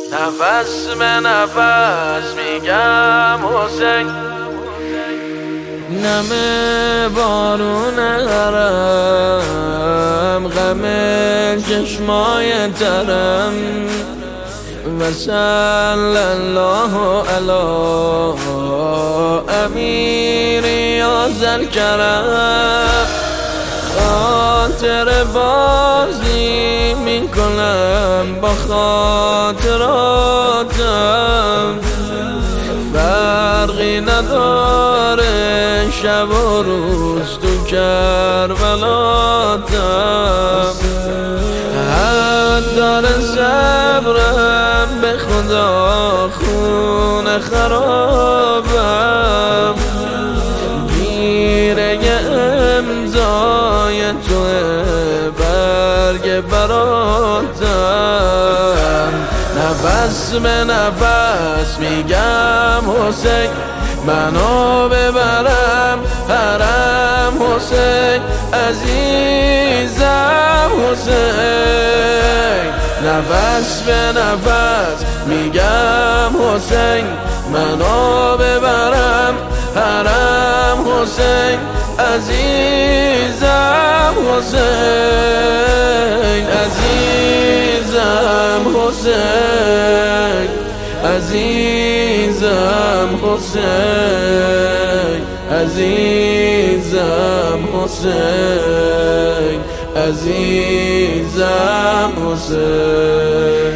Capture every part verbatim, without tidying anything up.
نفس به نفس میگم حسین، نم بارون حرم، غم چشمای ترم، و صلی الله علی امیر یا ذوالکرم. خاطر بازی میکنم با خاطراتم، فرقی نداره شب و روز تو کربلاتم. حد داره صبرم به خدا خون خرابم، گیره امضای توه برگ براتم. نفس به نفس میگم حسین، منو ببرم حرم حسین، عزیزم حسین. نفس به نفس میگم حسین، منو ببرم حرم حسین، عزیزم حسین، عزیزم حسین، عزیزم حسین، عزیزم حسین، عزیزم حسین.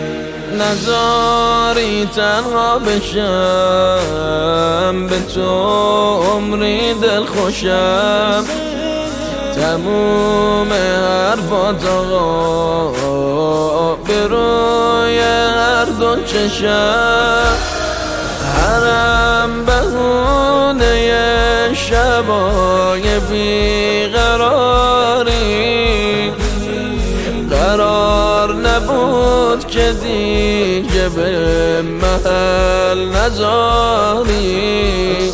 نذاری تنها بشم، به تو عمری دل خوشم، تموم حرفات آقا به روی هر دو چشم. حرم بهونه شبای بیقراری، قرار نبود که دیگه به محل نذاری.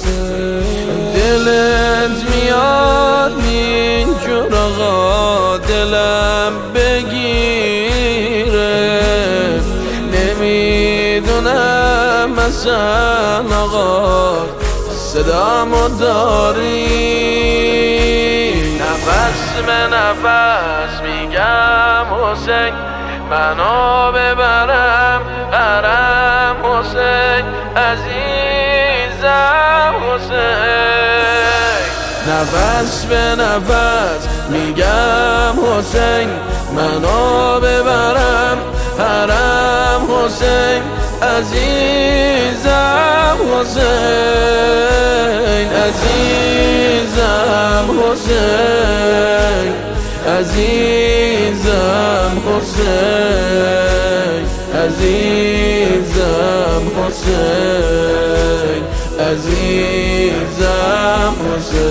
دلت میاد اینجور آقا دلم بگیره، نمیدونم مثلا آقا صدامو داری. نفس به نفس میگم حسین، منو ببرم حرم حسین، عزیزم حسین. نفس به نفس میگم حسین، منو ببرم حرم حسین، عزیزم حسین، عزیزم حسین، عزیزم حسین، عزیزم حسین، عزیزم حسین.